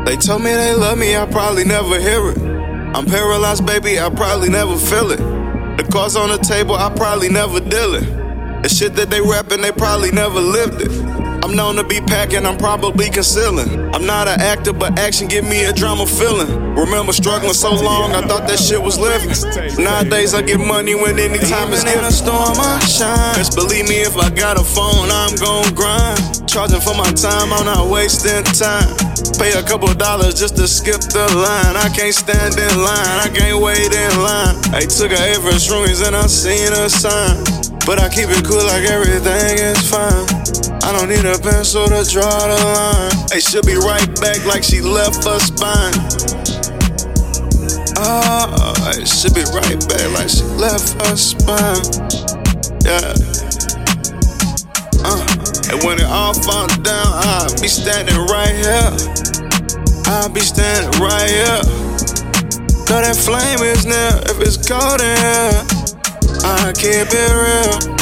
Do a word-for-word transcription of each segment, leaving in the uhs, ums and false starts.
They told me they love me, I probably never hear it. I'm paralyzed, baby, I probably never feel it. The cards on the table, I probably never deal it. The shit that they rapping, they probably never lived it. I'm known to be packing, I'm probably concealing. I'm not an actor, but action give me a drama feeling. Remember struggling so long, I thought that shit was living. Nowadays I get money when any time is given. In a storm, I shine. Best believe me, if I got a phone, I'm gon' grind. Charging for my time, I'm not wasting time. Pay a couple dollars just to skip the line. I can't stand in line, I can't wait in line. I took a hit for shroomies and I seen a sign. But I keep it cool like everything is fine. I don't need a pencil to draw the line. Hey, she'll be right back like she left her spine. Oh, hey, she'll be right back like she left her spine. Yeah. Uh, and when it all falls down, I'll be standing right here. I'll be standing right here. Though that flame is near, if it's cold in here, I keep it real.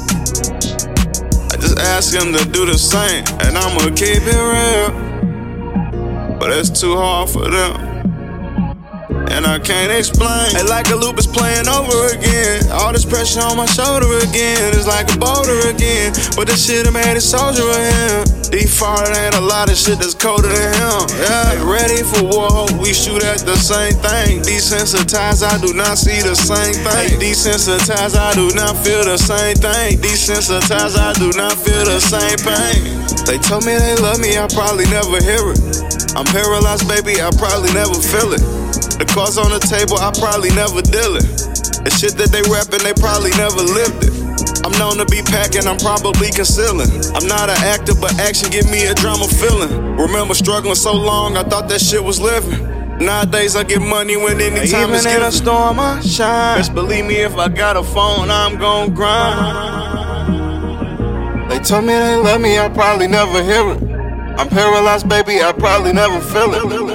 Just ask him to do the same, and I'ma keep it real. But it's too hard for them, and I can't explain. Hey, like a loop is playing over again. All this pressure on my shoulder again. It's like a boulder again. But this shit I made a soldier of him. Default ain't a lot of shit that's colder than him. Yeah, hey, ready for war, hope we shoot at the same thing. Desensitized, I do not see the same thing. Desensitized, I do not feel the same thing. Desensitized, I do not feel the same pain. They told me they love me, I probably never hear it. I'm paralyzed, baby, I probably never feel it. The cards on the table, I probably never deal it. The shit that they rapping, they probably never lived it. I'm known to be packing, I'm probably concealing. I'm not an actor, but action give me a drama feeling. Remember struggling so long, I thought that shit was living. Nowadays I get money when any time is given. Even in a storm, I shine. Best believe me, if I got a phone, I'm gon' grind. They told me they love me, I probably never hear it. I'm paralyzed, baby, I probably never feel it.